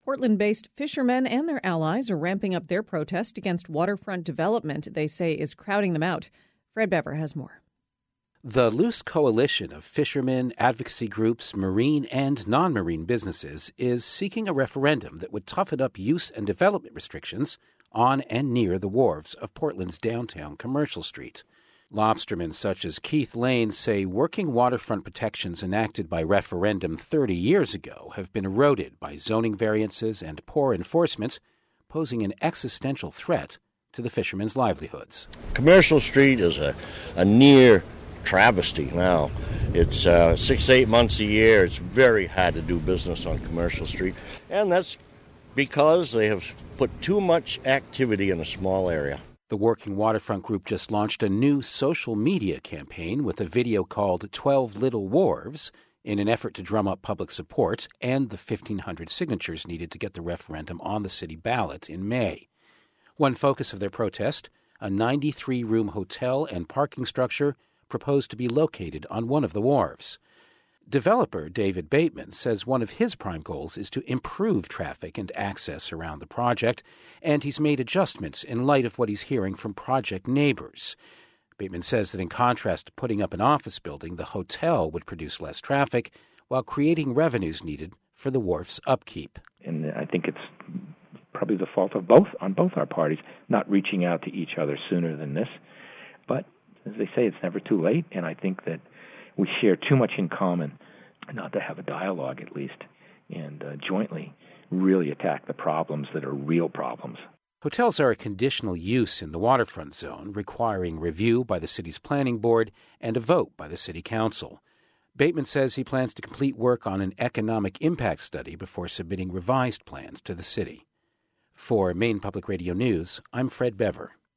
Portland-based fishermen and their allies are ramping up their protest against waterfront development they say is crowding them out. Fred Bever has more. The loose coalition of fishermen, advocacy groups, marine and non-marine businesses is seeking a referendum that would toughen up use and development restrictions on and near the wharves of Portland's downtown Commercial Street. Lobstermen such as Keith Lane say working waterfront protections enacted by referendum 30 years ago have been eroded by zoning variances and poor enforcement, posing an existential threat to the fishermen's livelihoods. Commercial Street is a near travesty now. It's 6 to 8 months a year. It's very hard to do business on Commercial Street, and that's because they have put too much activity in a small area. The Working Waterfront Group just launched a new social media campaign with a video called 12 Little Wharves in an effort to drum up public support and the 1,500 signatures needed to get the referendum on the city ballot in May. One focus of their protest, a 93-room hotel and parking structure proposed to be located on one of the wharves. Developer David Bateman says one of his prime goals is to improve traffic and access around the project, and he's made adjustments in light of what he's hearing from project neighbors. Bateman says that in contrast to putting up an office building, the hotel would produce less traffic while creating revenues needed for the wharf's upkeep. And I think it's probably the fault of both our parties not reaching out to each other sooner than this. But as they say, it's never too late, and I think that we share too much in common not to have a dialogue at least and jointly really attack the problems that are real problems. Hotels are a conditional use in the waterfront zone, requiring review by the city's planning board and a vote by the city council. Bateman says he plans to complete work on an economic impact study before submitting revised plans to the city. For Maine Public Radio News, I'm Fred Bever.